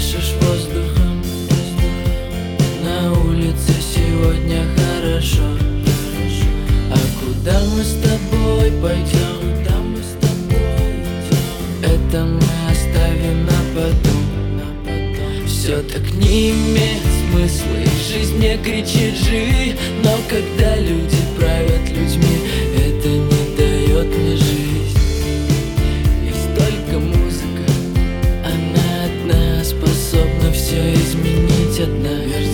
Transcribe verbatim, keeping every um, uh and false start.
дышишь воздухом. На улице сегодня хорошо. А куда мы с тобой пойдем? Куда мы с тобой идем? Это мы оставим на потом. Все так не имеет смысла, и в жизни кричит «живи». Но когда люди правят людьми, это не дает мне жизнь. Есть только музыка, она одна способна все изменить, одна.